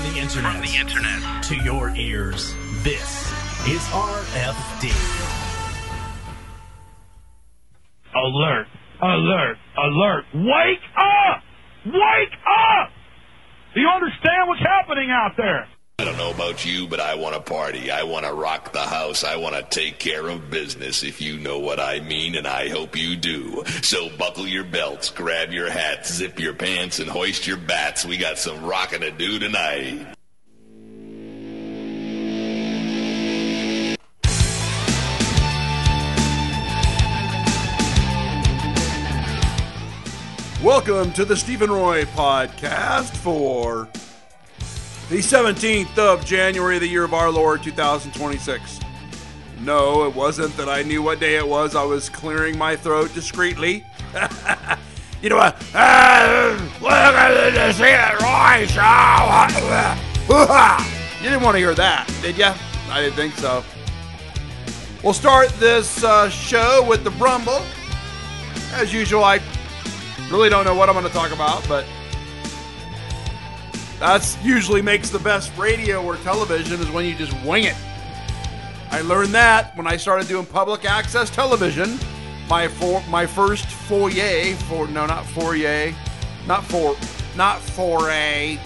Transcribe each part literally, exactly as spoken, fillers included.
the internet, From the internet to your ears, this is R F D. Alert! Alert! Alert! Wake up! Wake up! Do you understand what's happening out there? I don't know about you, but I want to party. I want to rock the house. I want to take care of business, if you know what I mean, and I hope you do. So buckle your belts, grab your hats, zip your pants, and hoist your bats. We got some rocking to do tonight. Welcome to the Stephen Roy podcast for the seventeenth of January, the year of our Lord, two thousand twenty-six. No, it wasn't that I knew what day it was. I was clearing my throat discreetly. You know what? Welcome to the Stephen Roy show. You didn't want to hear that, did you? I didn't think so. We'll start this uh, show with the Rumble. As usual, I really don't know what I'm going to talk about, but that's usually makes the best radio or television, is when you just wing it. I learned that when I started doing public access television. My for, my first foyer for no not foyer, not for not foray.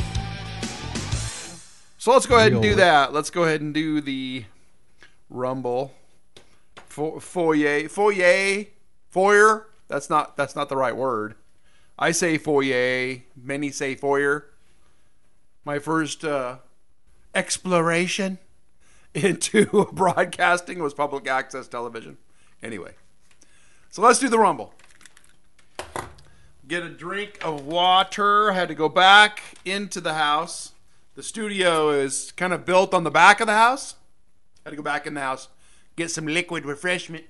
So let's go ahead and do that. Let's go ahead and do the Rumble. For, foyer, foyer, foyer. That's not that's not the right word. I say foyer. Many say foyer. My first uh, exploration into broadcasting was public access television. Anyway, so let's do the Rumble. Get a drink of water. Had to go back into the house. The studio is kind of built on the back of the house. Had to go back in the house. Get some liquid refreshment.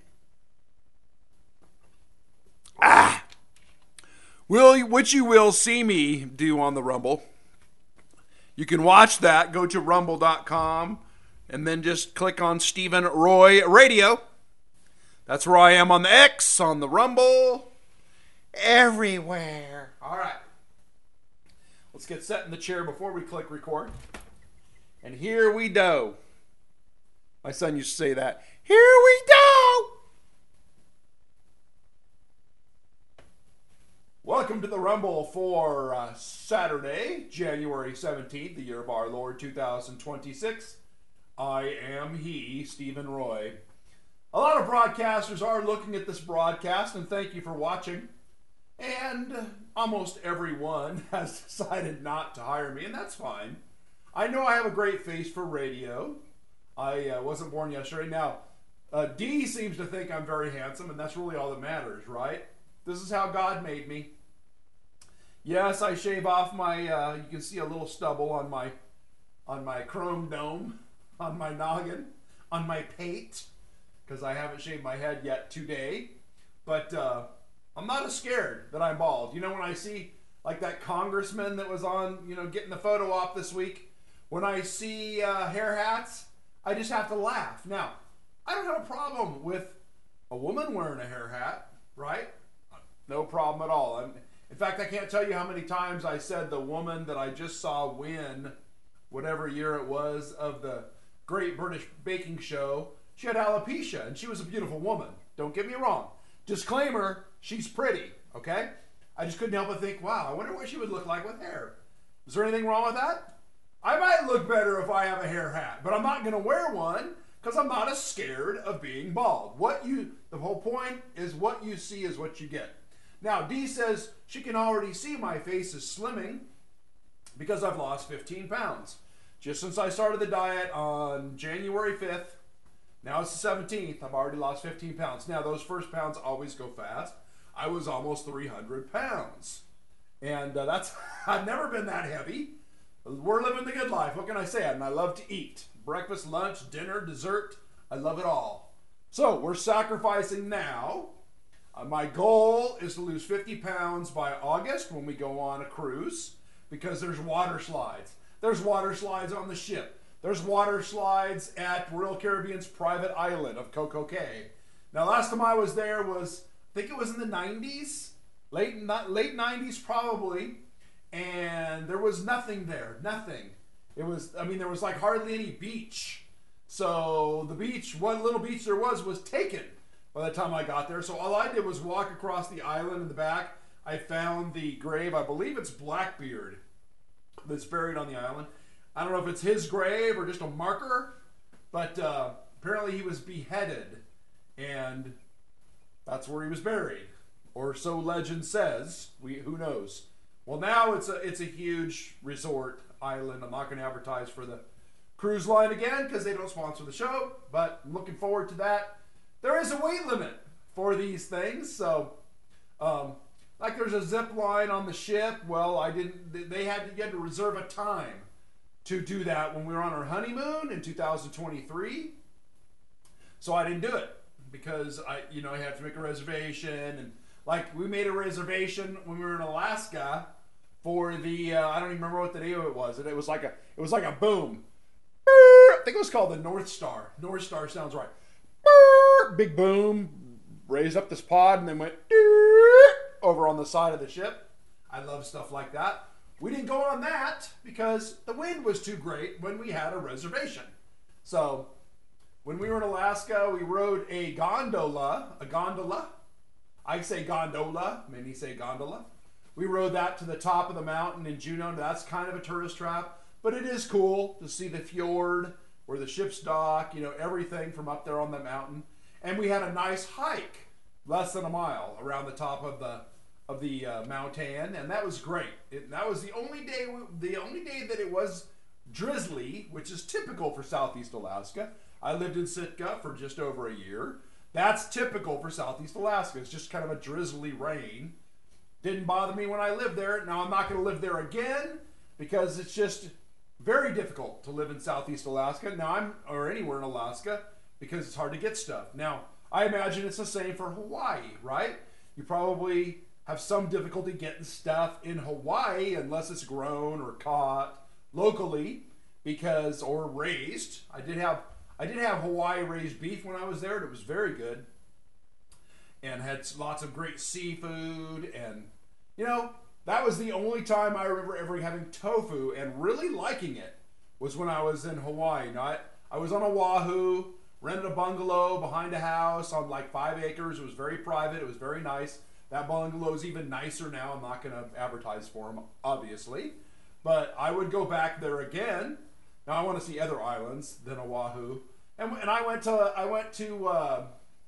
Ah! Will, which you will see me do on the Rumble. You can watch that. Go to rumble dot com and then just click on Stephen Roy Radio. That's where I am on the X, on the Rumble, everywhere. All right. Let's get set in the chair before we click record. And here we go. My son used to say that. Here we go. Welcome to the Rumble for uh, Saturday, January seventeenth, the year of our Lord, two thousand twenty-six. I am he, Stephen Roy. A lot of broadcasters are looking at this broadcast, and thank you for watching. And almost everyone has decided not to hire me, and that's fine. I know I have a great face for radio. I uh, wasn't born yesterday. Now, uh, D seems to think I'm very handsome, and that's really all that matters, right? This is how God made me. Yes, I shave off my, uh, you can see a little stubble on my, on my chrome dome, on my noggin, on my pate, because I haven't shaved my head yet today. But uh, I'm not as scared that I'm bald. You know, when I see, like, that congressman that was on, you know, getting the photo op this week, when I see uh, hair hats, I just have to laugh. Now, I don't have a problem with a woman wearing a hair hat, right? No problem at all. I'm, in fact, I can't tell you how many times I said the woman that I just saw win whatever year it was of the Great British Baking Show, she had alopecia, and she was a beautiful woman. Don't get me wrong. Disclaimer, she's pretty, okay? I just couldn't help but think, wow, I wonder what she would look like with hair. Is there anything wrong with that? I might look better if I have a hair hat, but I'm not going to wear one because I'm not as scared of being bald. What you, the whole point is what you see is what you get. Now, Dee says she can already see my face is slimming because I've lost fifteen pounds. Just since I started the diet on January fifth, now it's the seventeenth, I've already lost fifteen pounds. Now, those first pounds always go fast. I was almost three hundred pounds. And uh, that's, I've never been that heavy. We're living the good life. What can I say? And I love to eat. Breakfast, lunch, dinner, dessert. I love it all. So, we're sacrificing now. Uh, my goal is to lose fifty pounds by August when we go on a cruise, because there's water slides. There's water slides on the ship. There's water slides at Royal Caribbean's private island of Coco Cay. Now, last time I was there was, I think it was in the nineties, late late nineties probably, and there was nothing there, nothing. It was, I mean, there was like hardly any beach. So the beach, what little beach there was, was taken by the time I got there. So all I did was walk across the island in the back. I found the grave, I believe it's Blackbeard, that's buried on the island. I don't know if it's his grave or just a marker, but uh, apparently he was beheaded, and that's where he was buried, or so legend says. We who knows? Well, now it's a it's a huge resort island. I'm not going to advertise for the cruise line again because they don't sponsor the show, but I'm looking forward to that. There is a weight limit for these things, so um, like there's a zip line on the ship. Well, I didn't. They had to get to reserve a time to do that when we were on our honeymoon in two thousand twenty-three. So I didn't do it because I, you know, I had to make a reservation, and like we made a reservation when we were in Alaska for the uh, I don't even remember what the name of it was. And it was like a it was like a boom. I think it was called the North Star. North Star sounds right. Big boom, raised up this pod, and then went over on the side of the ship. I love stuff like that. We didn't go on that because the wind was too great when we had a reservation. So when we were in Alaska, we rode a gondola, a gondola. I say gondola, many say gondola. We rode that to the top of the mountain in Juneau. That's kind of a tourist trap, but it is cool to see the fjord where the ships dock, you know, everything from up there on the mountain. And we had a nice hike, less than a mile, around the top of the of the uh, mountain, and that was great. It, that was the only day, the only day that it was drizzly, which is typical for Southeast Alaska. I lived in Sitka for just over a year. That's typical for Southeast Alaska. It's just kind of a drizzly rain. Didn't bother me when I lived there. Now I'm not going to live there again because it's just very difficult to live in Southeast Alaska. Now I'm, or anywhere in Alaska, because it's hard to get stuff. Now I imagine it's the same for Hawaii, right? You probably have some difficulty getting stuff in Hawaii unless it's grown or caught locally, because or raised. I did have I did have Hawaii raised beef when I was there, and it was very good, and had lots of great seafood. And you know, that was the only time I remember ever having tofu and really liking it was when I was in Hawaii. Now, I, I was on Oahu, rented a bungalow behind a house on like five acres. It was very private. It was very nice. That bungalow is even nicer now. I'm not going to advertise for them, obviously. But I would go back there again. Now I want to see other islands than Oahu. And, and I went to, I went to, uh,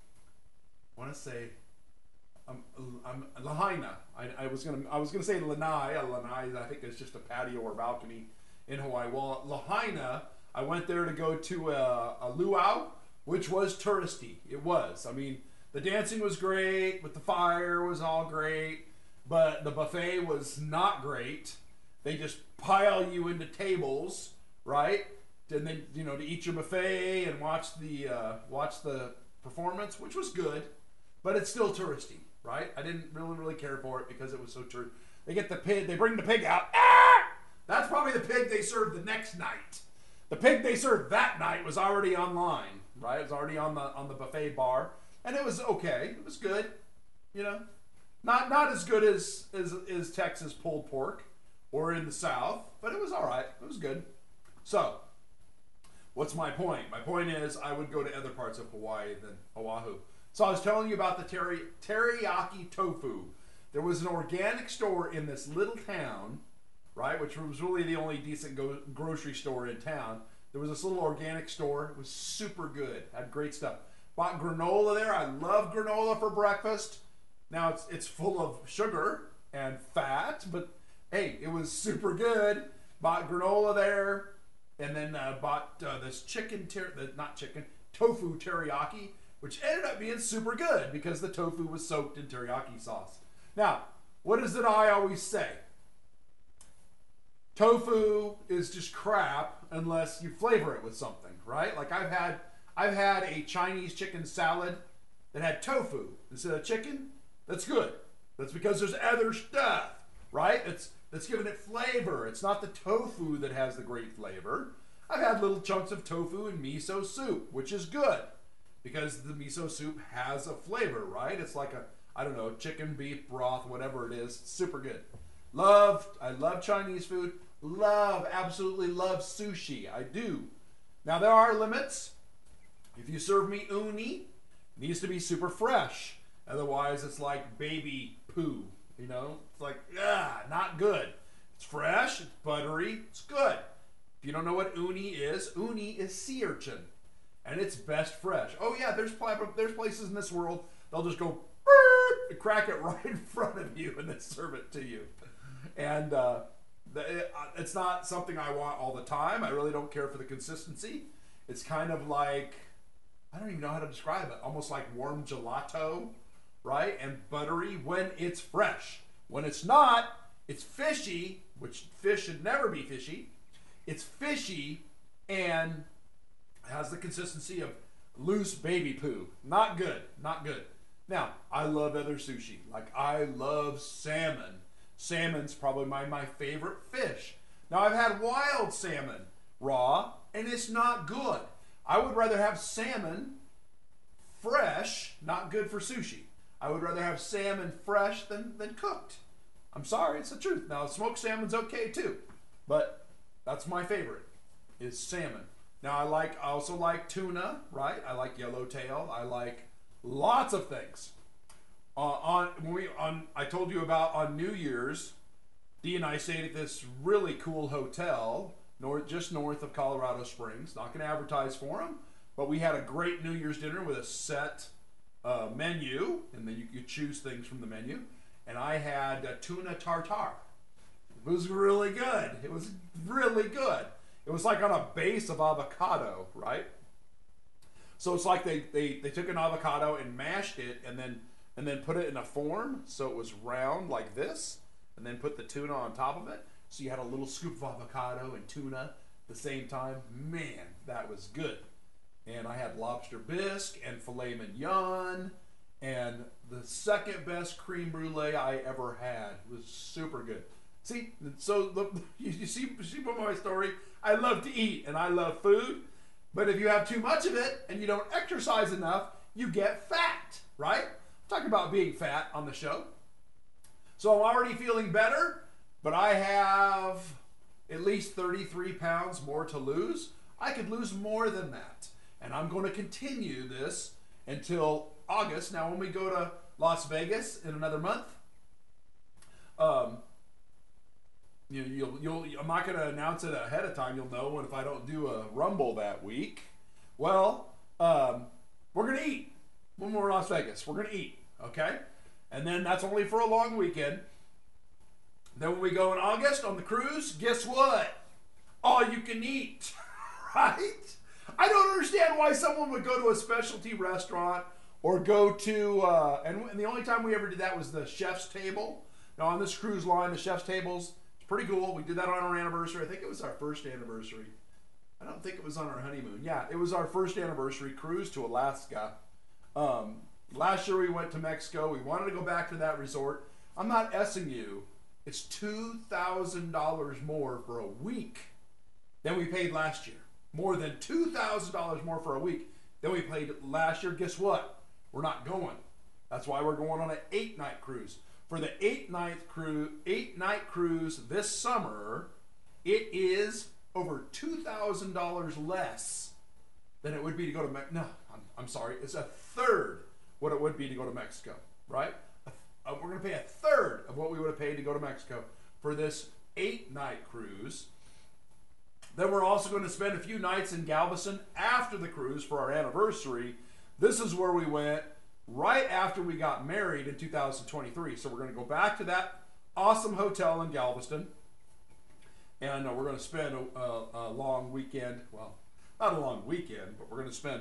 I want to say, um, um, Lahaina. I, I was going to, I was going to say Lanai. Lanai, I think is just a patio or balcony in Hawaii. Well, Lahaina, I went there to go to a, a luau, which was touristy. It was. I mean, the dancing was great, but the fire was all great, but the buffet was not great. They just pile you into tables, right? And then, you know, to eat your buffet and watch the uh, watch the performance, which was good, but it's still touristy, right? I didn't really really care for it because it was so touristy. They get the pig, they bring the pig out. Ah! That's probably the pig they served the next night. The pig they served that night was already online, right? It was already on the on the buffet bar. And it was okay. It was good, you know, not not as good as, as as Texas pulled pork or in the South, but it was all right. It was good. So, what's my point? My point is I would go to other parts of Hawaii than Oahu. So I was telling you about the teri- teriyaki tofu. There was an organic store in this little town, right, which was really the only decent go- grocery store in town. There was this little organic store. It was super good. Had great stuff. Bought granola there. I love granola for breakfast. Now it's it's full of sugar and fat, but hey, it was super good. Bought granola there, and then uh, bought uh, this chicken, ter- not chicken, tofu teriyaki, which ended up being super good because the tofu was soaked in teriyaki sauce. Now, what is it I always say? Tofu is just crap unless you flavor it with something, right? Like I've had I've had a Chinese chicken salad that had tofu instead of chicken. That's good. That's because there's other stuff, right? It's that's giving it flavor. It's not the tofu that has the great flavor. I've had little chunks of tofu in miso soup, which is good because the miso soup has a flavor, right? It's like a, I don't know, chicken, beef, broth, whatever it is. It's super good. Love, I love Chinese food. love, absolutely love sushi. I do. Now, there are limits. If you serve me uni, it needs to be super fresh. Otherwise, it's like baby poo. You know? It's like, ah, not good. It's fresh, it's buttery, it's good. If you don't know what uni is, uni is sea urchin. And it's best fresh. Oh yeah, there's there's places in this world, they'll just go, burp, crack it right in front of you and then serve it to you. And uh, the, it's not something I want all the time. I really don't care for the consistency. It's kind of like, I don't even know how to describe it, almost like warm gelato, right? And buttery when it's fresh. When it's not, it's fishy, which fish should never be fishy. It's fishy and has the consistency of loose baby poo. Not good, not good. Now, I love other sushi. Like, I love salmon. Salmon's probably my, my favorite fish. Now, I've had wild salmon raw, and it's not good. I would rather have salmon fresh, not good for sushi. I would rather have salmon fresh than, than cooked. I'm sorry, it's the truth. Now, smoked salmon's okay too, but that's my favorite, is salmon. Now, I like, I also like tuna, right? I like yellowtail. I like lots of things. Uh, on when we on, I told you about on New Year's, Dee and I stayed at this really cool hotel north, just north of Colorado Springs. Not going to advertise for them, but we had a great New Year's dinner with a set uh, menu, and then you could choose things from the menu. And I had uh, tuna tartare. It was really good. It was really good. It was like on a base of avocado, right? So it's like they, they, they took an avocado and mashed it and then and then put it in a form so it was round like this, and then put the tuna on top of it. So you had a little scoop of avocado and tuna at the same time. Man, that was good. And I had lobster bisque and filet mignon and the second best creme brulee I ever had. It was super good. See, so the, you, you see, you see from my story, I love to eat and I love food, but if you have too much of it and you don't exercise enough, you get fat, right? I'm talking about being fat on the show. So I'm already feeling better, but I have at least thirty-three pounds more to lose. I could lose more than that, and I'm going to continue this until August. Now, when we go to Las Vegas in another month, um, you, you'll, you'll, I'm not going to announce it ahead of time. You'll know if I don't do a Rumble that week. Well, um, we're going to eat when we're in Las Vegas. We're going to eat, okay? And then that's only for a long weekend. Then when we go in August on the cruise, guess what? All you can eat, right? I don't understand why someone would go to a specialty restaurant or go to, uh, and, and the only time we ever did that was the chef's table. Now on this cruise line, the chef's tables, it's pretty cool. We did that on our anniversary. I think it was our first anniversary. I don't think it was on our honeymoon. Yeah, it was our first anniversary cruise to Alaska. Um, last year we went to Mexico. We wanted to go back to that resort. I'm not essing you. It's two thousand dollars more for a week than we paid last year. More than two thousand dollars more for a week than we paid last year. Guess what? We're not going. That's why we're going on an eight-night cruise. For the eight-night cruise, eight-night cruise this summer, it is over two thousand dollars less than it would be to go to Mexico. No, I'm, I'm sorry. It's a third what it would be to go to Mexico, right? Uh, we're going to pay a third of what we would have paid to go to Mexico for this eight-night cruise. Then we're also going to spend a few nights in Galveston after the cruise for our anniversary. This is where we went right after we got married in two thousand twenty-three. So we're going to go back to that awesome hotel in Galveston. And uh, we're going to spend a, a, a long weekend. Well, not a long weekend, but we're going to spend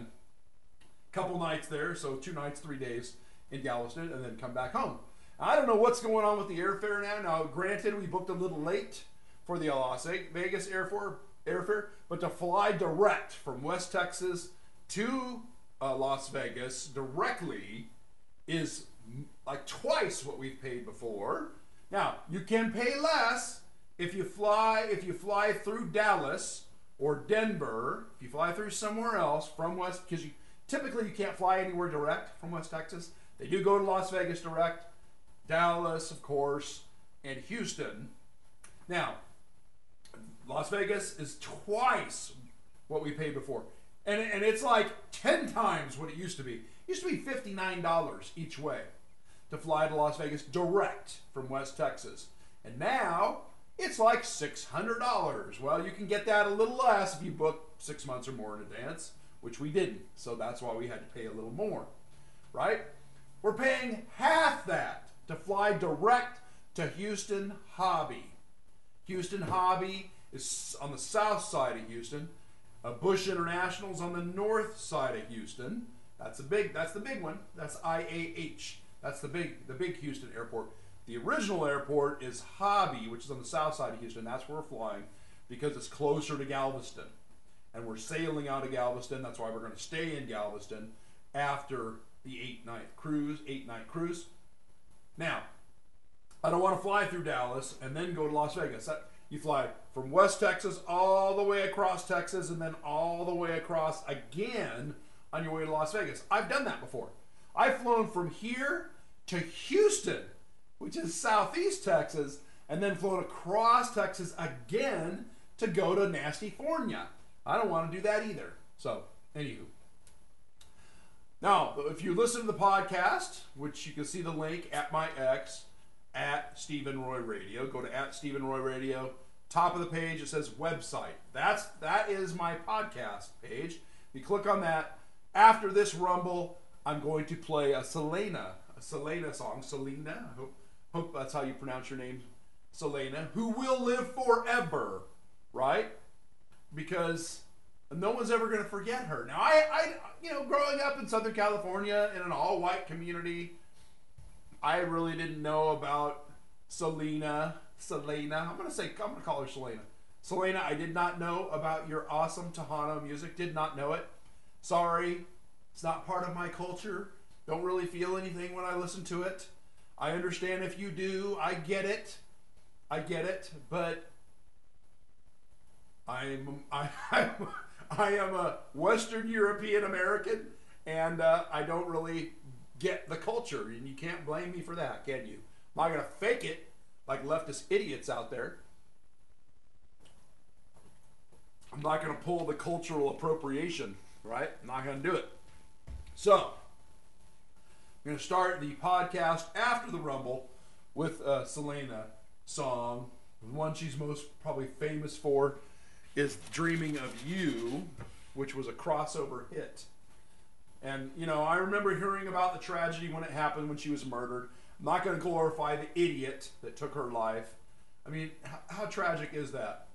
a couple nights there. So two nights, three days in Galveston, and then come back home. I don't know what's going on with the airfare now. Now, granted, we booked a little late for the Las Vegas airfare, airfare but to fly direct from West Texas to uh, Las Vegas directly is like twice what we've paid before. Now, you can pay less if you fly if you fly through Dallas or Denver. If you fly through somewhere else from West, because you typically you can't fly anywhere direct from West Texas. They do go to Las Vegas direct, Dallas, of course, and Houston. Now, Las Vegas is twice what we paid before. And, and it's like ten times what it used to be. It used to be fifty-nine dollars each way to fly to Las Vegas direct from West Texas. And now it's like six hundred dollars. Well, you can get that a little less if you book six months or more in advance, which we didn't. So that's why we had to pay a little more, right? We're paying half that to fly direct to Houston Hobby. Houston Hobby is on the south side of Houston. Uh, Bush International's on the north side of Houston. That's a big. That's the big one. That's I A H. That's the big, the big Houston airport. The original airport is Hobby, which is on the south side of Houston. That's where we're flying because it's closer to Galveston, and we're sailing out of Galveston. That's why we're going to stay in Galveston after the eight-night cruise. Eight-night cruise. Now, I don't want to fly through Dallas and then go to Las Vegas. That, you fly from West Texas all the way across Texas and then all the way across again on your way to Las Vegas. I've done that before. I've flown from here to Houston, which is southeast Texas, and then flown across Texas again to go to Nasty Fornia. I don't want to do that either. So, anywho. Now, if you listen to the podcast, which you can see the link at my X, at Stephen Roy Radio, go to at Stephen Roy Radio. Top of the page, it says website. That's, that is my podcast page. You click on that. After this Rumble, I'm going to play a Selena, a Selena song. Selena, I hope, hope that's how you pronounce your name. Selena, who will live forever, right? Because no one's ever going to forget her. Now, I, I, you know, growing up in Southern California in an all-white community, I really didn't know about Selena. Selena, I'm going to say, I'm going to call her Selena. Selena, I did not know about your awesome Tejano music. Did not know it. Sorry, it's not part of my culture. Don't really feel anything when I listen to it. I understand if you do. I get it. I get it. But I'm I I'm, I am a Western European American, and uh, I don't really get the culture, and you can't blame me for that, can you? I'm not gonna fake it like leftist idiots out there. I'm not gonna pull the cultural appropriation. Right? I'm not going to do it. So, I'm going to start the podcast after the Rumble with a Selena song. The one she's most probably famous for is Dreaming of You, which was a crossover hit. And, you know, I remember hearing about the tragedy when it happened, when she was murdered. I'm not going to glorify the idiot that took her life. I mean, how, how tragic is that?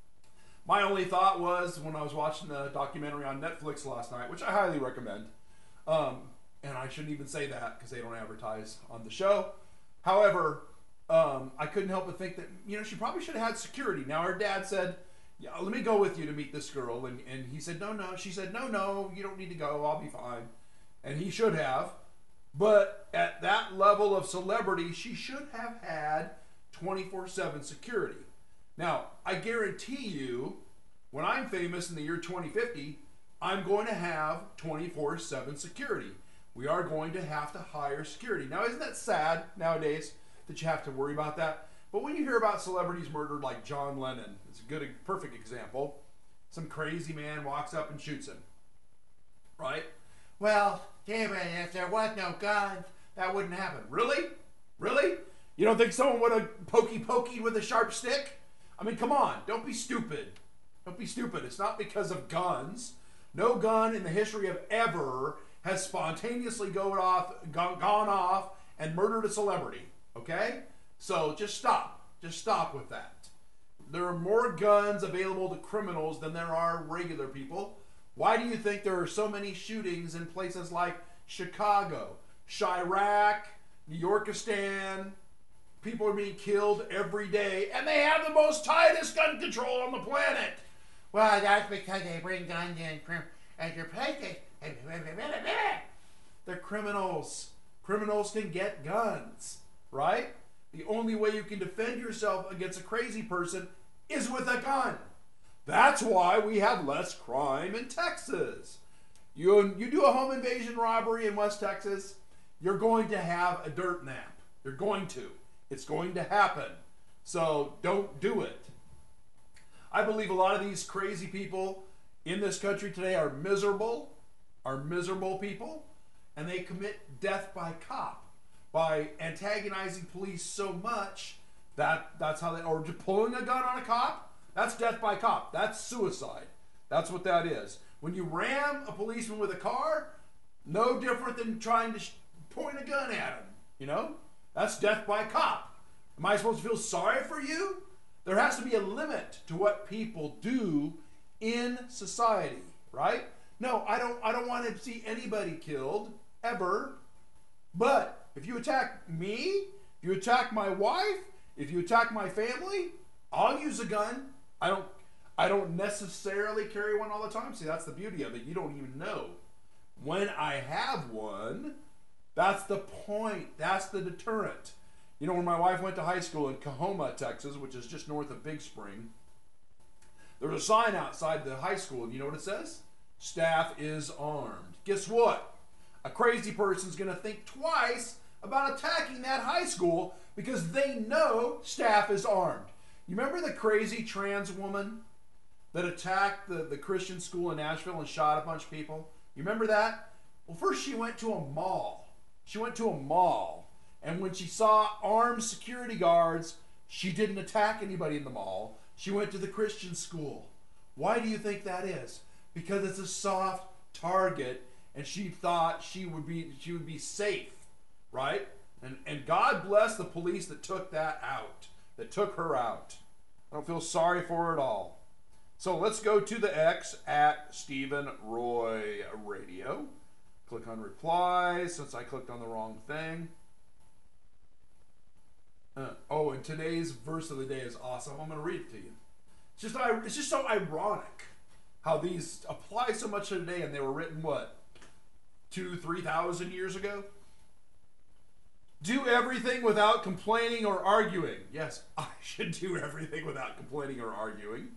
My only thought was when I was watching the documentary on Netflix last night, which I highly recommend, um, and I shouldn't even say that because they don't advertise on the show. However, um, I couldn't help but think that, you know, she probably should have had security. Now, her dad said, yeah, let me go with you to meet this girl. And, and he said, no, no. She said, no, no, you don't need to go. I'll be fine. And he should have. But at that level of celebrity, she should have had twenty-four seven security. Now, I guarantee you, when I'm famous in the year twenty fifty, I'm going to have twenty-four seven security. We are going to have to hire security. Now, isn't that sad nowadays that you have to worry about that? But when you hear about celebrities murdered like John Lennon, it's a good, perfect example. Some crazy man walks up and shoots him, right? Well, David, if there was no guns, that wouldn't happen. Really? Really? You don't think someone would have pokey pokey with a sharp stick? I mean, come on, don't be stupid. Don't be stupid. It's not because of guns. No gun in the history of ever has spontaneously gone off, gone, gone off and murdered a celebrity, okay? So just stop. Just stop with that. There are more guns available to criminals than there are regular people. Why do you think there are so many shootings in places like Chicago, Chirac, New Yorkistan? People are being killed every day, and they have the most tightest gun control on the planet. Well, that's because they bring guns in at your places. They're criminals. Criminals can get guns, right? The only way you can defend yourself against a crazy person is with a gun. That's why we have less crime in Texas. You, you do a home invasion robbery in West Texas, you're going to have a dirt nap. You're going to. It's going to happen. So don't do it. I believe a lot of these crazy people in this country today are miserable, are miserable people, and they commit death by cop by antagonizing police so much that that's how they, or just pulling a gun on a cop. That's death by cop. That's suicide. That's what that is. When you ram a policeman with a car, no different than trying to sh- point a gun at him. You know, that's death by cop. Am I supposed to feel sorry for you? There has to be a limit to what people do in society, right? No, I don't I don't want to see anybody killed ever. But if you attack me, if you attack my wife, if you attack my family, I'll use a gun. I don't I don't necessarily carry one all the time. See, that's the beauty of it. You don't even know. When I have one, that's the point. That's the deterrent. You know, when my wife went to high school in Coahoma, Texas, which is just north of Big Spring, there's a sign outside the high school, and you know what it says? Staff is armed. Guess what? A crazy person's going to think twice about attacking that high school because they know staff is armed. You remember the crazy trans woman that attacked the, the Christian school in Nashville and shot a bunch of people? You remember that? Well, first she went to a mall. She went to a mall. And when she saw armed security guards, she didn't attack anybody in the mall. She went to the Christian school. Why do you think that is? Because it's a soft target, and she thought she would be she would be safe, right? And and God bless the police that took that out, that took her out. I don't feel sorry for her at all. So let's go to the X at Stephen Roy Radio. Click on replies since I clicked on the wrong thing. Uh, oh, and today's verse of the day is awesome. I'm going to read it to you. It's just, it's just so ironic how these apply so much to today, and they were written, what, two, three thousand years ago? Do everything without complaining or arguing. Yes, I should do everything without complaining or arguing.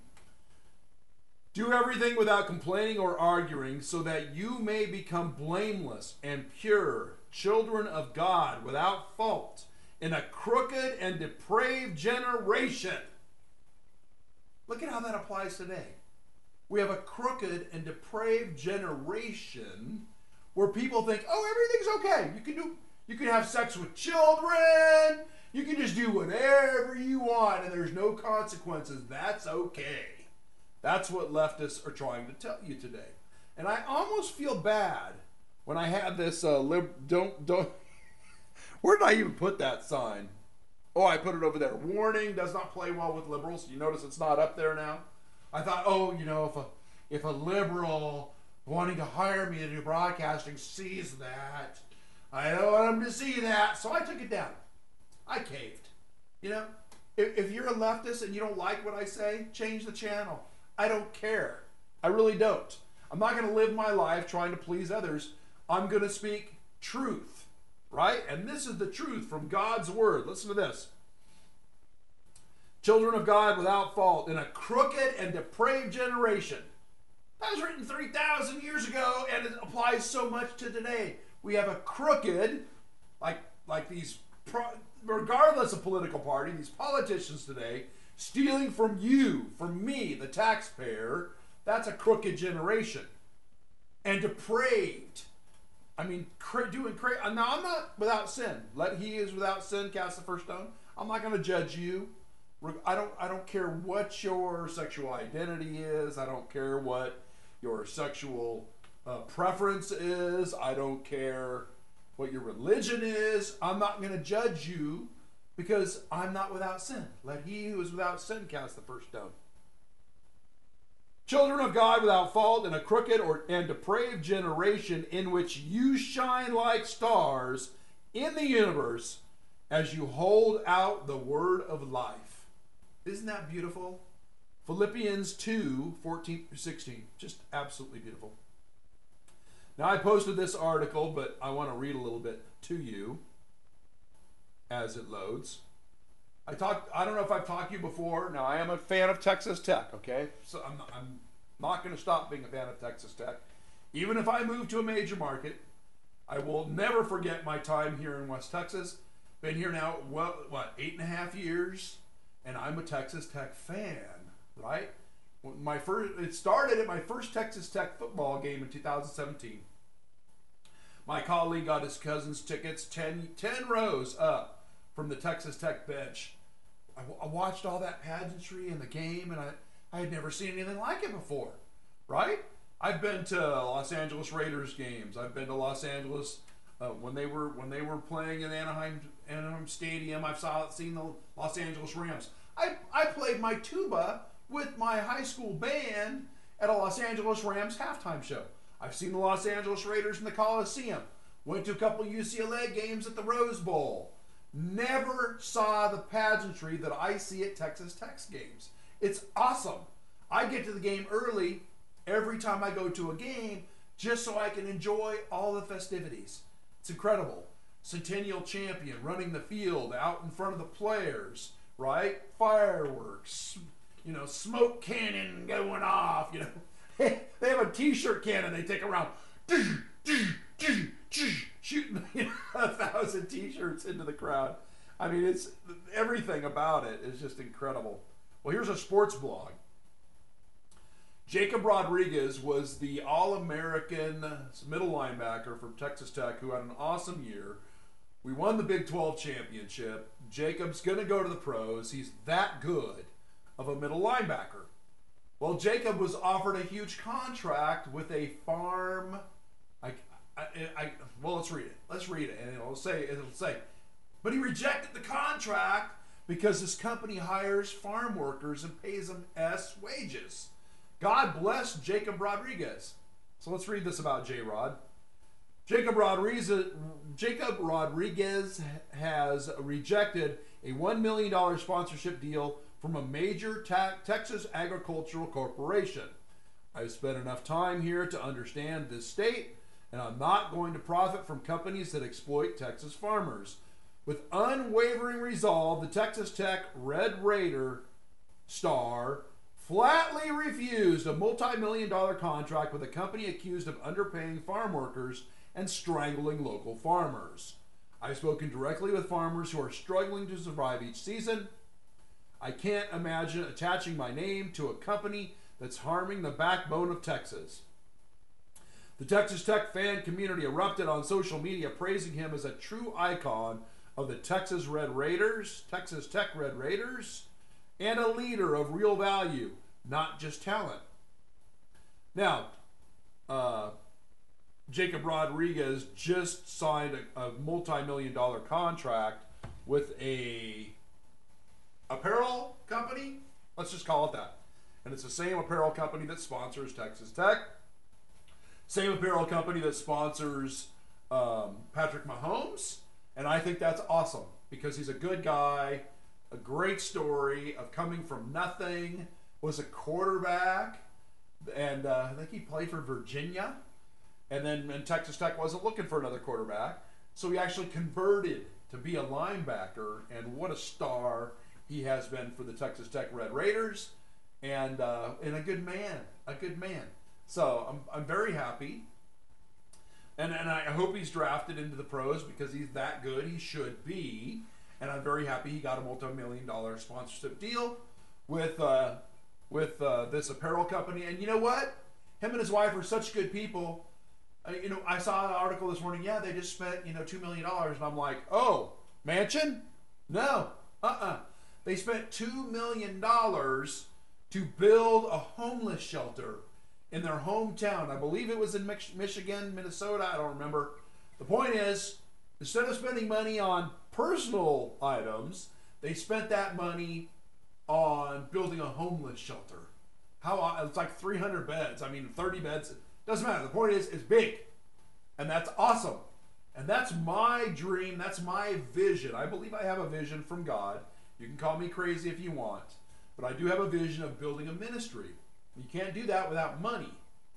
Do everything without complaining or arguing, so that you may become blameless and pure, children of God without fault, in a crooked and depraved generation. Look at how that applies today. We have a crooked and depraved generation where people think, oh, everything's okay. You can do, you can have sex with children. You can just do whatever you want and there's no consequences. That's okay. That's what leftists are trying to tell you today. And I almost feel bad when I have this uh, lib- don't don't. Where did I even put that sign? Oh, I put it over there. Warning, does not play well with liberals. You notice it's not up there now? I thought, oh, you know, if a if a liberal wanting to hire me to do broadcasting sees that, I don't want him to see that. So I took it down. I caved. You know, if, if you're a leftist and you don't like what I say, change the channel. I don't care. I really don't. I'm not going to live my life trying to please others. I'm going to speak truth. Right? And this is the truth from God's word. Listen to this. Children of God without fault in a crooked and depraved generation. That was written three thousand years ago and it applies so much to today. We have a crooked, like, like these, regardless of political party, these politicians today, stealing from you, from me, the taxpayer. That's a crooked generation. And depraved. I mean, cra- doing crazy. Now, I'm not without sin. Let he is without sin cast the first stone. I'm not going to judge you. I don't. I don't care what your sexual identity is. I don't care what your sexual uh, preference is. I don't care what your religion is. I'm not going to judge you because I'm not without sin. Let he who is without sin cast the first stone. Children of God without fault in a crooked or and depraved generation in which you shine like stars in the universe as you hold out the word of life. Isn't that beautiful? Philippians two, fourteen through sixteen. Just absolutely beautiful. Now I posted this article, but I want to read a little bit to you as it loads. I talked. I don't know if I've talked to you before. Now I am a fan of Texas Tech. Okay, so I'm not, I'm not going to stop being a fan of Texas Tech, even if I move to a major market. I will never forget my time here in West Texas. Been here now, well, what, eight and a half years, and I'm a Texas Tech fan. right? When my first, it started at my first Texas Tech football game in two thousand seventeen. My colleague got his cousin's tickets ten, ten rows up from the Texas Tech bench. I, I watched all that pageantry in the game, and I, I had never seen anything like it before, right? I've been to Los Angeles Raiders games. I've been to Los Angeles uh, when they were when they were playing in Anaheim Anaheim Stadium. I've saw seen the Los Angeles Rams. I I played my tuba with my high school band at a Los Angeles Rams halftime show. I've seen the Los Angeles Raiders in the Coliseum. Went to a couple U C L A games at the Rose Bowl. Never saw the pageantry that I see at Texas Tech games. It's awesome. I get to the game early every time I go to a game just so I can enjoy all the festivities. It's incredible. Centennial champion running the field out in front of the players, right? Fireworks, you know, smoke cannon going off, you know. They have a t-shirt cannon they take around, shooting, you know, a thousand t-shirts into the crowd. I mean, it's everything about it is just incredible. Well, here's a sports blog. Jacob Rodriguez was the All-American middle linebacker from Texas Tech who had an awesome year. We won the Big twelve championship. Jacob's going to go to the pros. He's that good of a middle linebacker. Well, Jacob was offered a huge contract with a farm. I, I, I, well, let's read it. Let's read it, and it'll say, it'll say, but he rejected the contract because his company hires farm workers and pays them S wages. God bless Jacob Rodriguez. So let's read this about J-Rod. Jacob Rodriguez, Jacob Rodriguez has rejected a one million dollars sponsorship deal from a major ta- Texas agricultural corporation. I've spent enough time here to understand this state, and I'm not going to profit from companies that exploit Texas farmers. With unwavering resolve, the Texas Tech Red Raider star flatly refused a multi-million dollar contract with a company accused of underpaying farm workers and strangling local farmers. I've spoken directly with farmers who are struggling to survive each season. I can't imagine attaching my name to a company that's harming the backbone of Texas. The Texas Tech fan community erupted on social media praising him as a true icon of the Texas Red Raiders, Texas Tech Red Raiders, and a leader of real value, not just talent. Now, uh, Jacob Rodriguez just signed a, a multi-million dollar contract with a apparel company. Let's just call it that. And it's the same apparel company that sponsors Texas Tech. Same apparel company that sponsors um, Patrick Mahomes. And I think that's awesome because he's a good guy. A great story of coming from nothing, was a quarterback, and uh, I think he played for Virginia, and then and Texas Tech wasn't looking for another quarterback, so he actually converted to be a linebacker, and what a star he has been for the Texas Tech Red Raiders, and uh, and a good man, a good man. So I'm I'm very happy, and and I hope he's drafted into the pros because he's that good. He should be. And I'm very happy he got a multi-million dollar sponsorship deal with uh, with uh, this apparel company. And you know what? Him and his wife are such good people. Uh, you know, I saw an article this morning. Yeah, they just spent, you know, two million dollars. And I'm like, oh, mansion? No. Uh-uh. They spent two million dollars to build a homeless shelter in their hometown. I believe it was in Mich- Michigan, Minnesota. I don't remember. The point is, instead of spending money on personal items, they spent that money on building a homeless shelter. How it's like three hundred beds. I mean, thirty beds. Doesn't matter. The point is, it's big, and that's awesome. And that's my dream. That's my vision. I believe I have a vision from God. You can call me crazy if you want, but I do have a vision of building a ministry. You can't do that without money.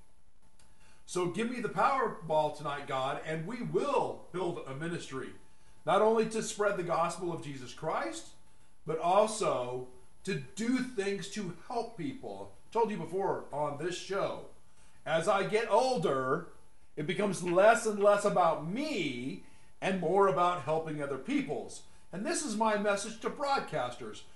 So give me the Powerball tonight, God, and we will build a ministry. Not only to spread the gospel of Jesus Christ, but also to do things to help people. I told you before on this show, as I get older, it becomes less and less about me and more about helping other peoples. And this is my message to broadcasters.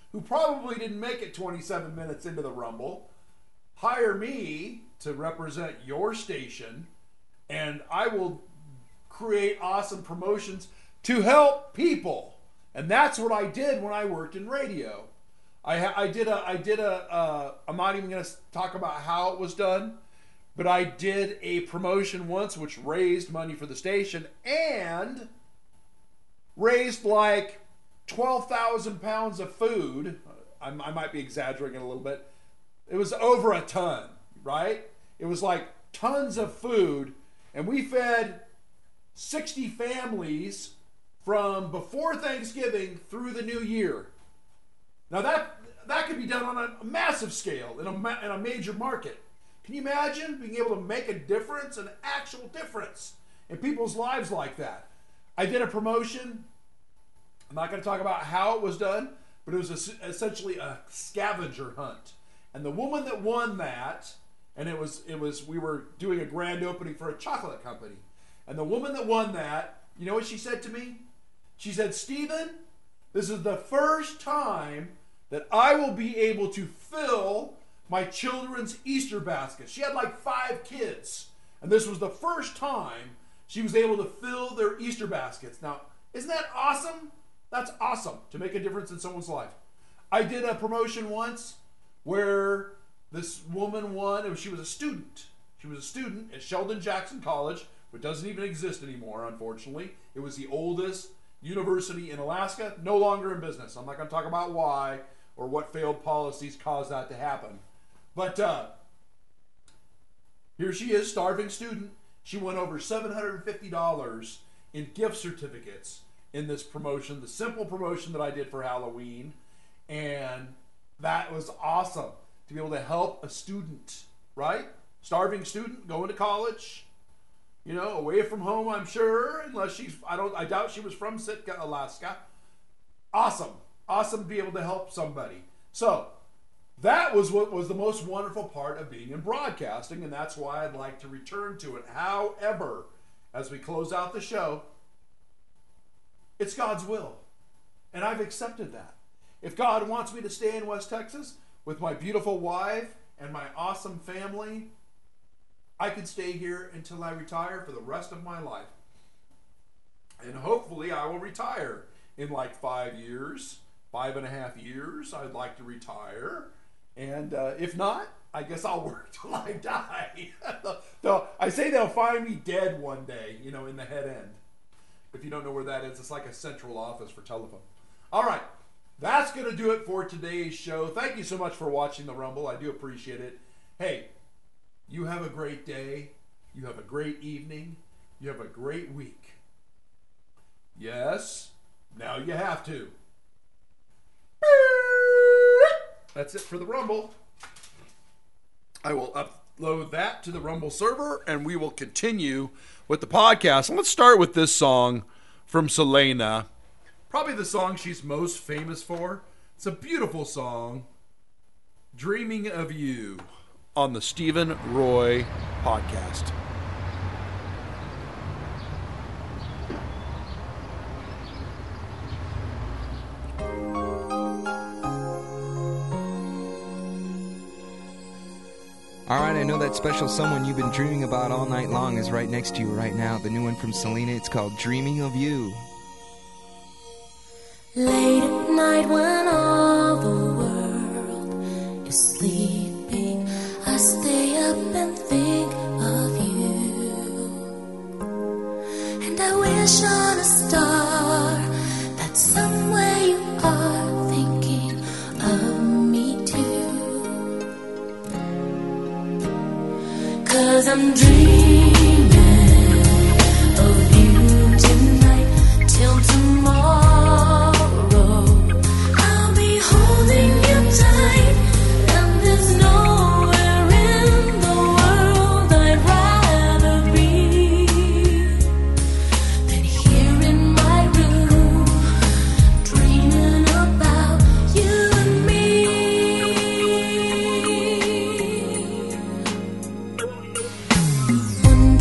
who probably didn't make it twenty-seven minutes into the Rumble, hire me to represent your station, and I will create awesome promotions to help people. And that's what I did when I worked in radio. I, I did a, I did a, uh, I'm not even going to talk about how it was done, but I did a promotion once which raised money for the station and raised like twelve thousand pounds of food. I, I might be exaggerating a little bit. It was over a ton, right? It was like tons of food, and we fed sixty families from before Thanksgiving through the new year. Now that that could be done on a massive scale in a, in a major market. Can you imagine being able to make a difference, an actual difference in people's lives like that? I did a promotion. I'm not going to talk about how it was done, but it was a, essentially a scavenger hunt. And the woman that won that, and it was it was we were doing a grand opening for a chocolate company. And the woman that won that, you know what she said to me? She said, "Stephen, this is the first time that I will be able to fill my children's Easter basket." She had like five kids, and this was the first time she was able to fill their Easter baskets. Now, isn't that awesome? That's awesome, to make a difference in someone's life. I did a promotion once where this woman won, and she was a student. She was a student at Sheldon Jackson College, which doesn't even exist anymore, unfortunately. It was the oldest university in Alaska, no longer in business. I'm not going to talk about why or what failed policies caused that to happen. But uh, here she is, starving student. She won over seven hundred fifty dollars in gift certificates in this promotion, the simple promotion that I did for Halloween. And that was awesome to be able to help a student, right? Starving student going to college, you know, away from home, I'm sure, unless she's, I don't, I doubt she was from Sitka, Alaska. Awesome. Awesome to be able to help somebody. So that was what was the most wonderful part of being in broadcasting, and that's why I'd like to return to it. However, as we close out the show, it's God's will, and I've accepted that. If God wants me to stay in West Texas with my beautiful wife and my awesome family, I can stay here until I retire for the rest of my life. And hopefully I will retire in like five years, five and a half years. I'd like to retire. And uh, if not, I guess I'll work till I die. They'll, I say they'll find me dead one day, you know, in the head end. If you don't know where that is, it's like a central office for telephone. All right. That's going to do it for today's show. Thank you so much for watching the Rumble. I do appreciate it. Hey, you have a great day. You have a great evening. You have a great week. Yes, now you have to. That's it for the Rumble. I will upload that to the Rumble server, and we will continue with the podcast. And let's start with this song from Selena. Probably the song she's most famous for. It's a beautiful song. Dreaming of You on the Stephen Roy Podcast. All right, I know that special someone you've been dreaming about all night long is right next to you right now. The new one from Selena, it's called Dreaming of You. Late at night when all the world is sleeping, I stay up and think of you. And I wish on a star that somewhere you are thinking of me too. 'Cause I'm dreaming of you tonight till tomorrow. One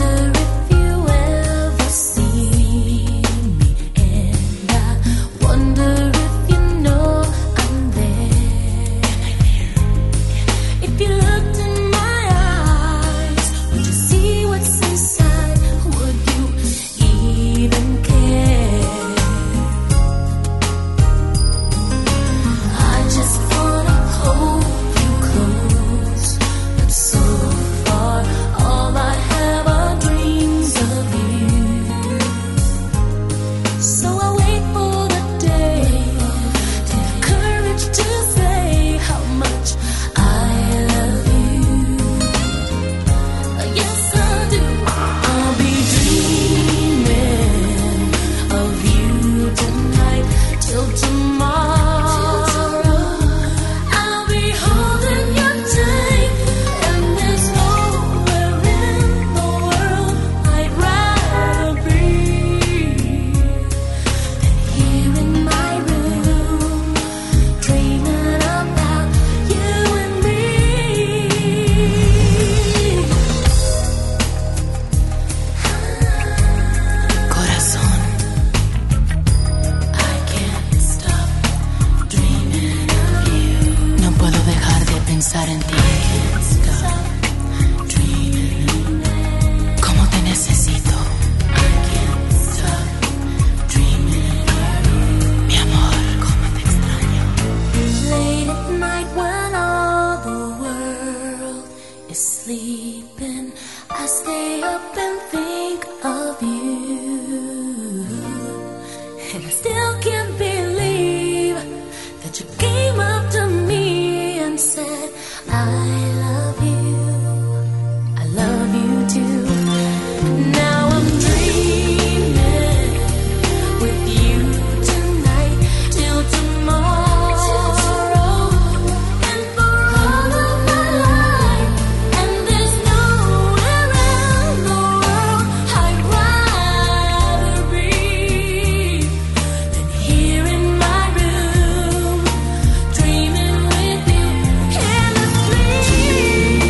pensar en ti. Can't stop dreaming. Cómo te necesito. I can't stop dreaming. Mi amor, cómo te extraño. Late at night when all the world is sleeping, I stay up and think of you. And I still can't believe that you came up to me and said, I love you, I love you too. Now I'm dreaming with you tonight till tomorrow and for all of my life. And there's nowhere in the world I'd rather be than here in my room, dreaming with you in the sleep.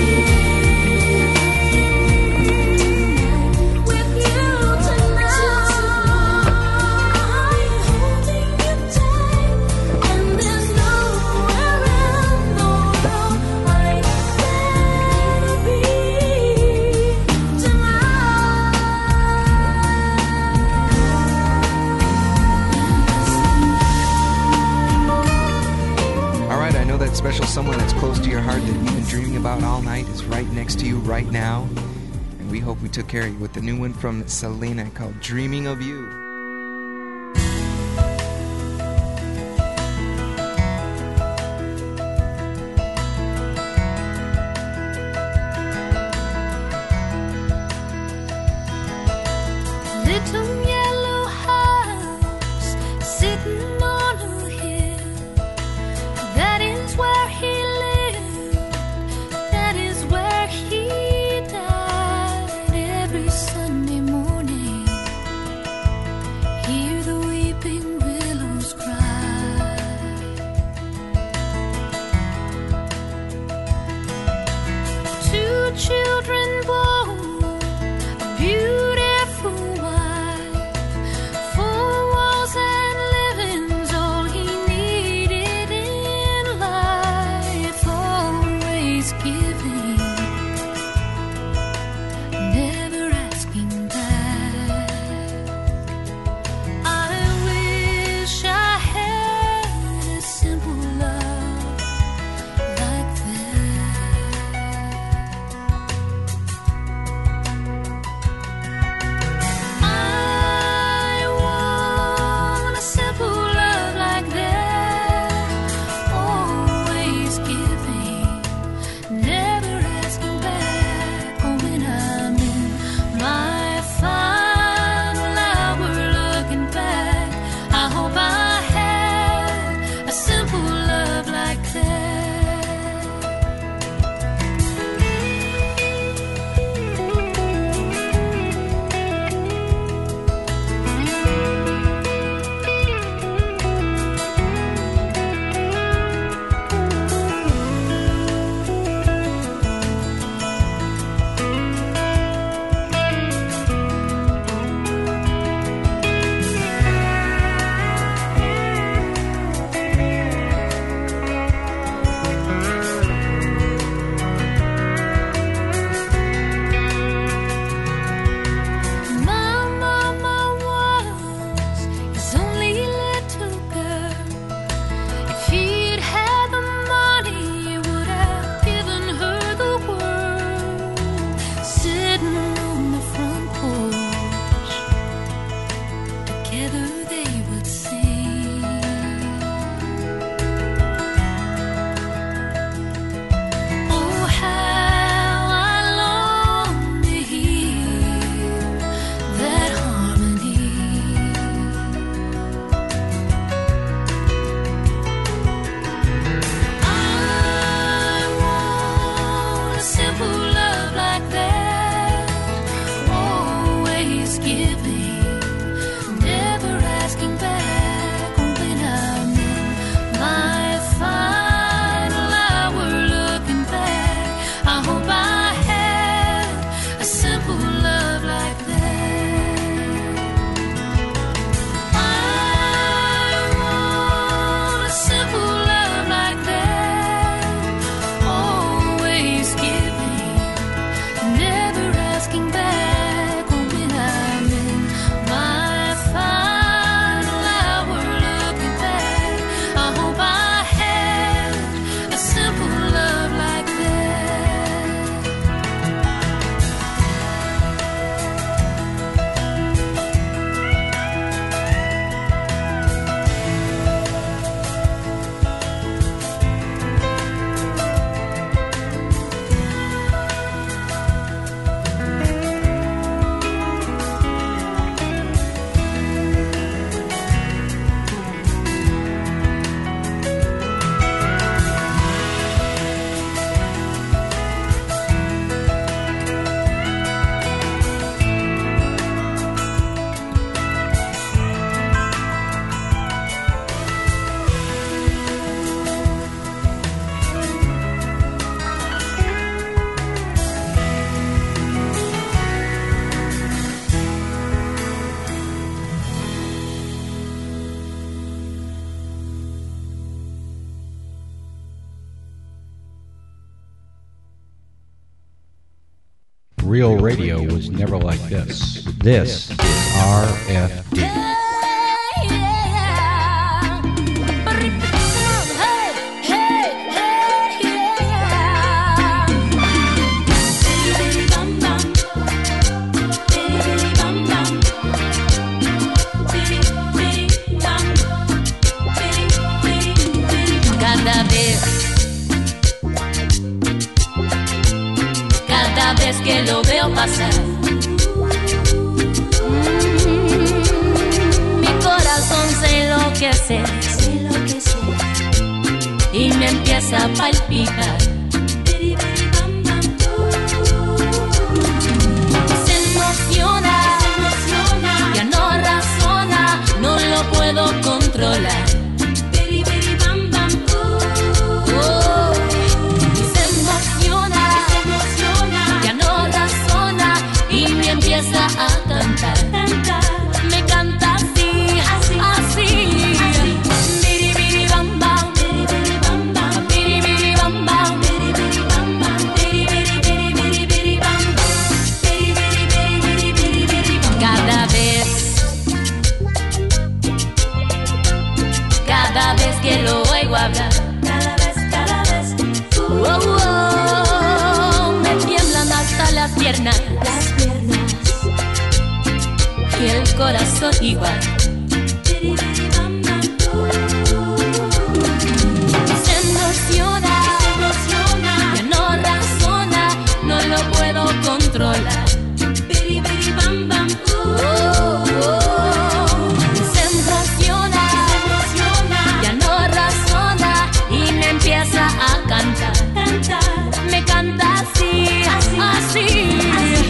With you tonight, holding you tight, and there's nowhere in the world I'd rather be All right, I know that special someone that's close to your heart that you've been dreaming about all night is right next to you right now. And we hope we took care of you with the new one from Selena called Dreaming of You. Little yellow house sitting on a hill. That is where he lived. That is where he died every Sunday morning. real radio was never like this. This is R F D. Cada vez, cada vez que lo veo pasar, mm, mi corazón se enloquece, se enloquece y me empieza a palpitar. Se emociona, se emociona, ya no razona, no lo puedo controlar. Empieza a cantar, cantar, me canta así, así, así, así. Biri biri bam bam, biri biri bam bam, biri biri bam bam, biri biri bam bam, biri biri biri biri biri bam bam, biri biri biri biri biri biri bam. Cada vez, cada vez que lo oigo hablar, cada vez, cada vez, oh, oh, me tiemblan hasta las piernas, las piernas. Y el corazón igual. Se emociona, se emociona, ya no razona, no lo puedo controlar. Oh, oh. Se emociona, se emociona, ya no razona y me empieza a cantar, cantar. Me canta así, así, así. así.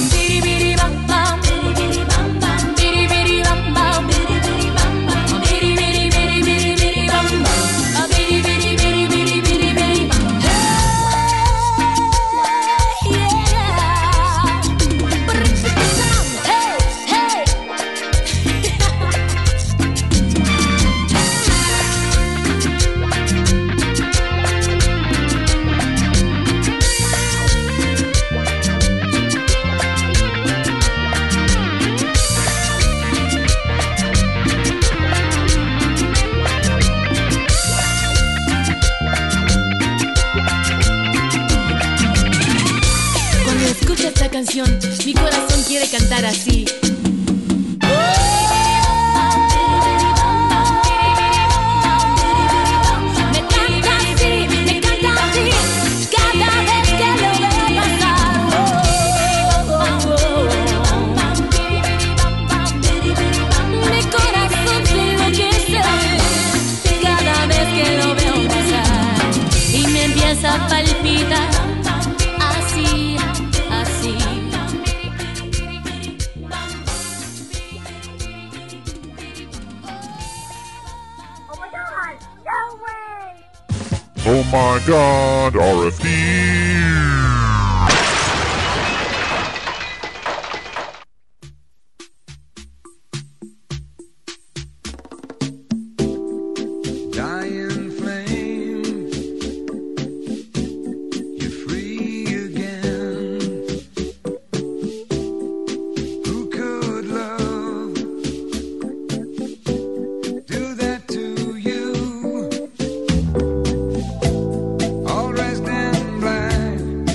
Mi corazón quiere cantar así. Me canta así, me canta así, cada vez que lo veo pasar. Mi corazón se enloquece cada vez que lo veo pasar y me empieza a palpitar. Oh my God, R F D! All dressed in black.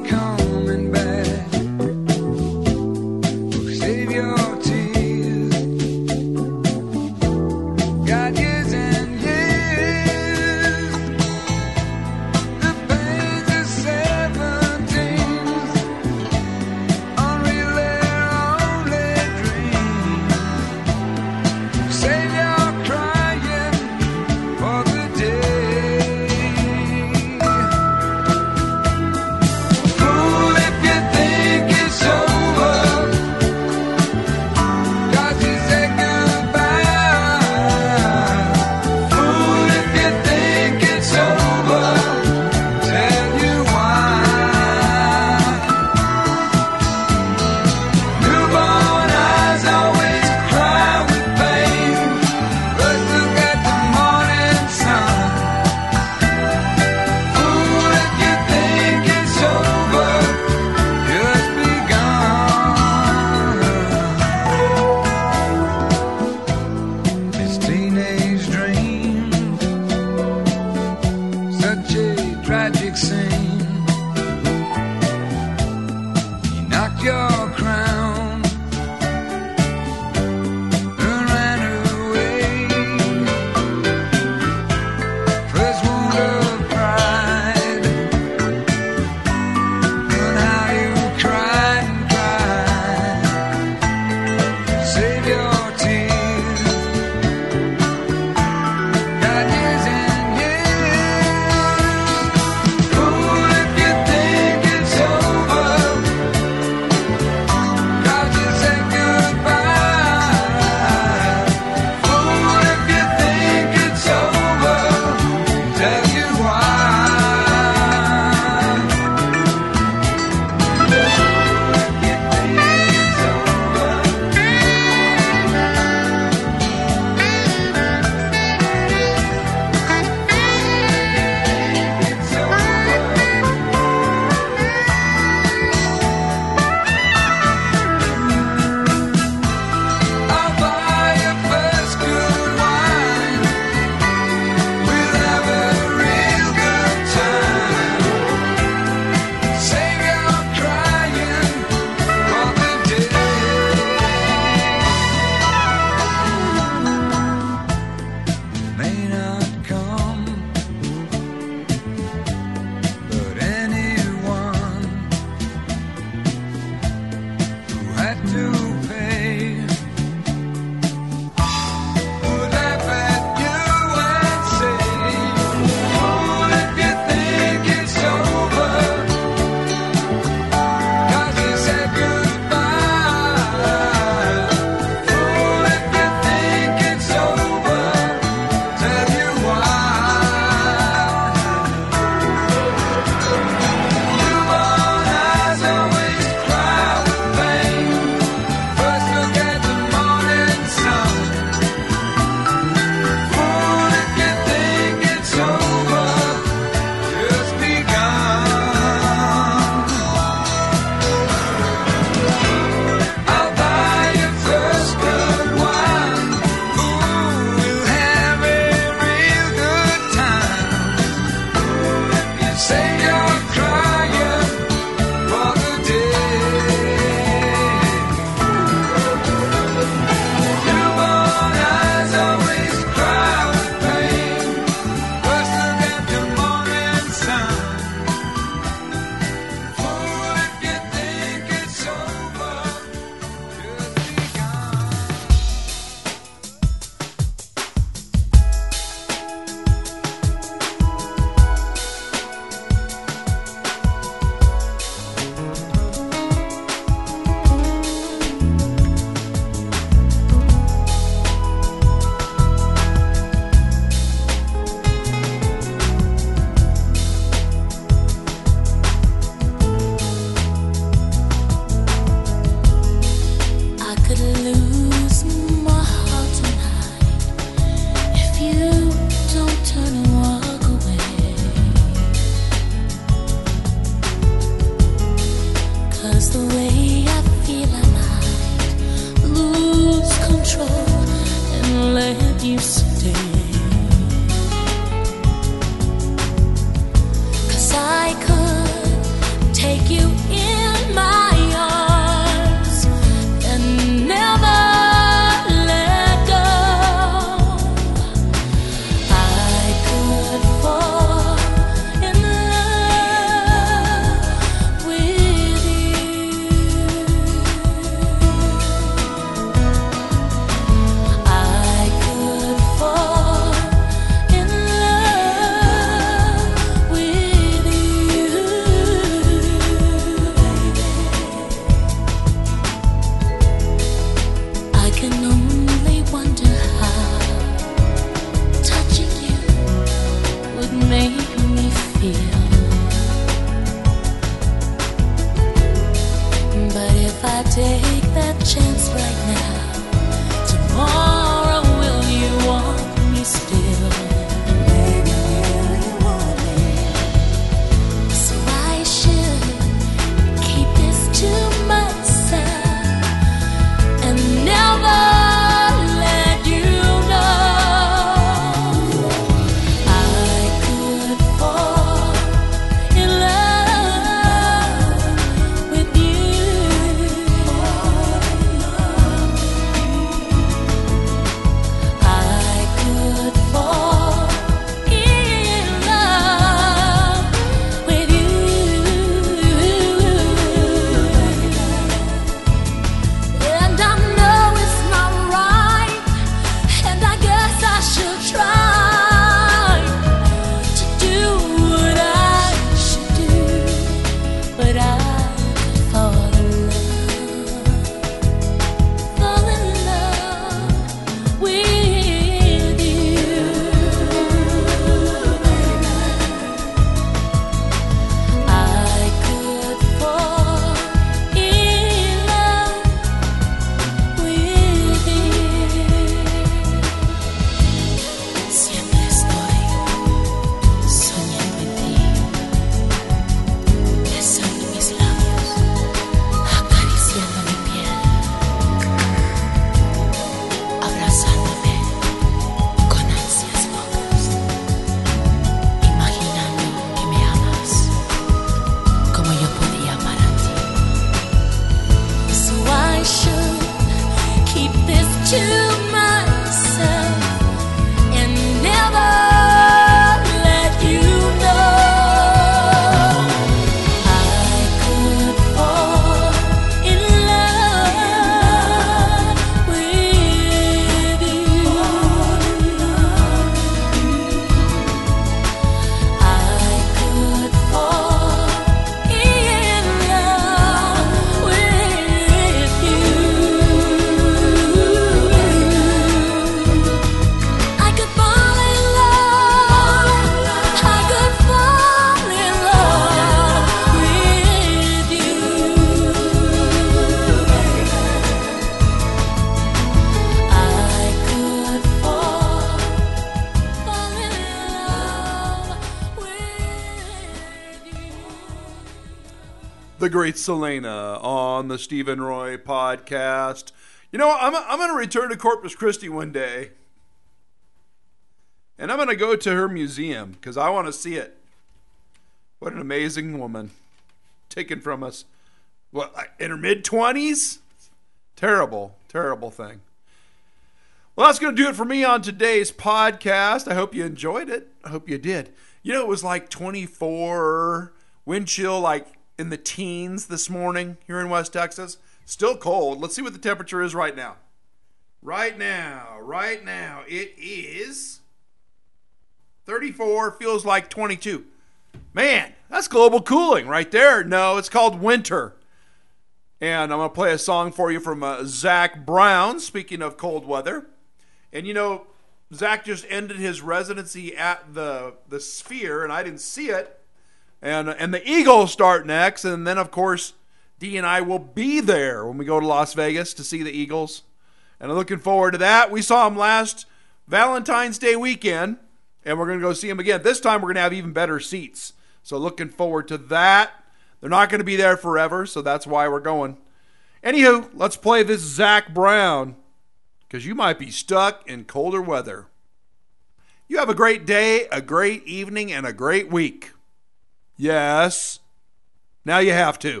the great Selena on the Stephen Roy podcast. You know, I'm, I'm going to return to Corpus Christi one day. And I'm going to go to her museum because I want to see it. What an amazing woman. Taken from us, what, in her mid-twenties? Terrible, terrible thing. Well, that's going to do it for me on today's podcast. I hope you enjoyed it. I hope you did. You know, it was like twenty-four, wind chill like in the teens this morning here in West Texas. Still cold. Let's see what the temperature is right now. Right now, right now, it is thirty-four, feels like twenty-two. Man, that's global cooling right there. No, it's called winter. And I'm going to play a song for you from uh, Zac Brown, speaking of cold weather. And, you know, Zach just ended his residency at the the Sphere, and I didn't see it. And and the Eagles start next, and then, of course, Dee and I will be there when we go to Las Vegas to see the Eagles. And I'm looking forward to that. We saw them last Valentine's Day weekend, and we're going to go see them again. This time we're going to have even better seats. So looking forward to that. They're not going to be there forever, so that's why we're going. Anywho, let's play this Zac Brown, because you might be stuck in colder weather. You have a great day, a great evening, and a great week. Yes. Now you have to.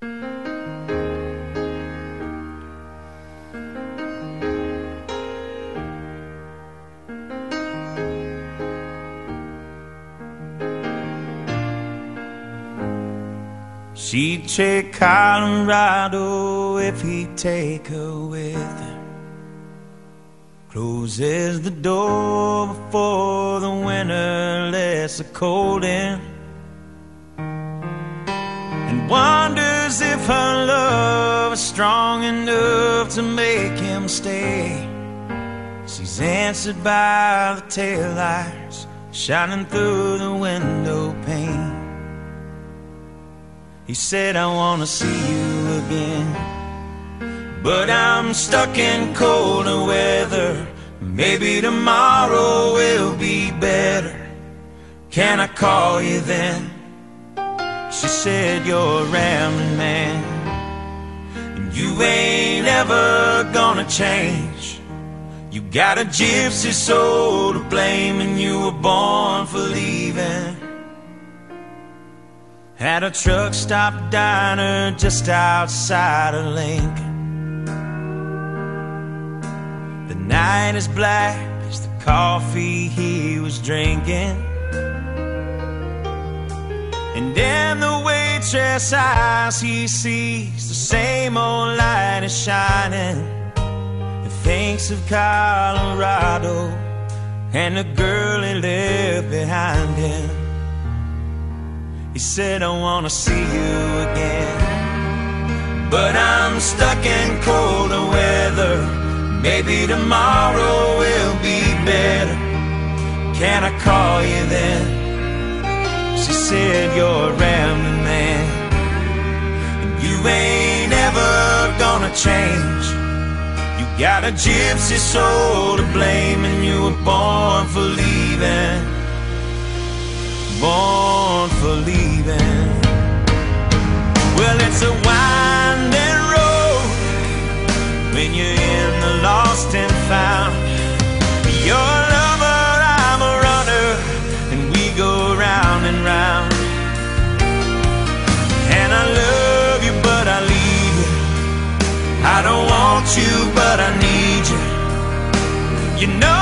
She'd take Colorado if he'd take her with him. Closes the door before the winter lets the cold in, and wonders if her love is strong enough to make him stay. She's answered by the taillights shining through the window pane. He said, I want to see you again, but I'm stuck in colder weather. Maybe tomorrow will be better. Can I call you then? She said, you're a rambling man, and you ain't ever gonna change. You got a gypsy soul to blame, and you were born for leaving. At a truck stop diner just outside of Lincoln, the night is black as the coffee he was drinking, and in the waitress' eyes he sees the same old light is shining, and thinks of Colorado and the girl he left behind him. He said, I want to see you again, but I'm stuck in colder weather. Maybe tomorrow will be better. Can I call you then? She said, you're a rambling man, and you ain't ever gonna change. You got a gypsy soul to blame, and you were born for leaving. Born for leaving. Well, it's a winding road when you're in the lost and found. You're a lover, I'm a runner, and we go round and round. And I love you, but I leave you. I don't want you, but I need you. You know